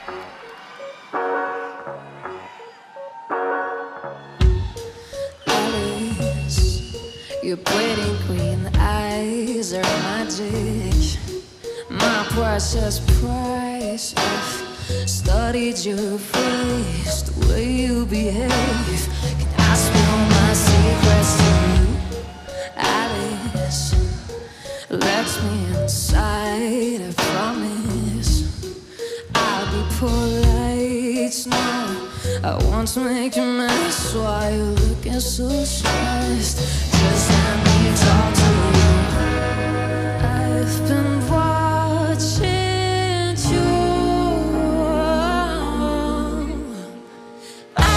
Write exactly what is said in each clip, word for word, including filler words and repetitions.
Alice, your pretty green eyes are magic. My precious price, I've studied your face, the way you behave. Can I spill my secrets to you, Alice? Let me inside, I promise. I'll be polite now. I want to make you mess while you're looking so stressed. Just let me talk to you. I've been watching you. I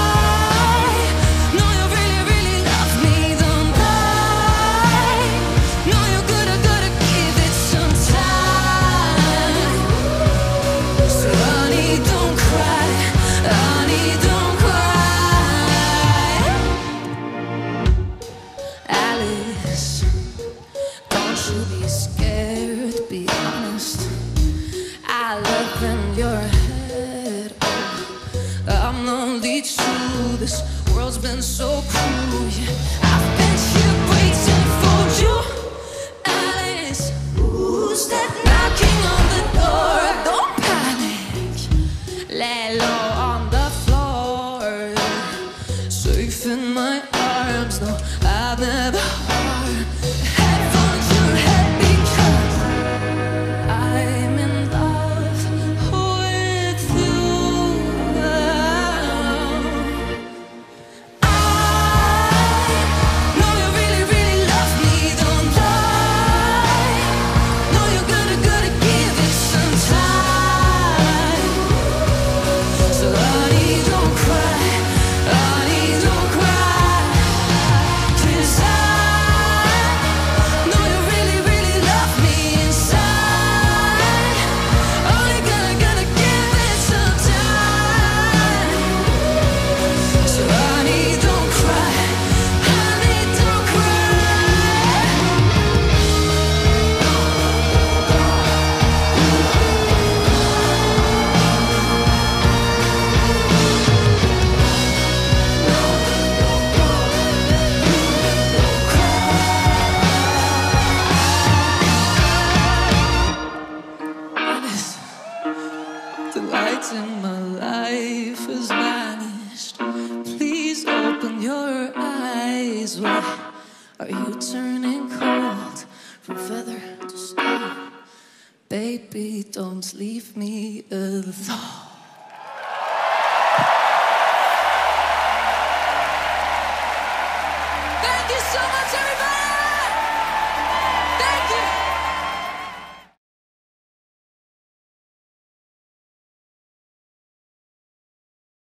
know you really, really love me, don't I? Know you're gonna, gonna give it some time. So honey, don't cry. Honey, don't cry. Alice, don't you be scared, be honest. I live in your head. Oh, I'm lonely too. This world's been so cruel. Yeah, I've been here waiting for you, Alice. Who's that knocking on the door? Don't panic. Lay low on the floor. Safe in my arms. No, I've never harmed. Headphones your head because I'm in love with you. I know you really, really love me, don't I? Know you're gonna, gonna give it some time. So honey, don't cry. Honey, don't cry. 'Cause I know you really, really love me inside. Only gonna, gonna give it some time. So honey, don't cry. Honey, don't cry. Alice, the light in my life has vanished. Please open your eyes. Why are you turning cold from feather to stone? Baby, don't leave me alone.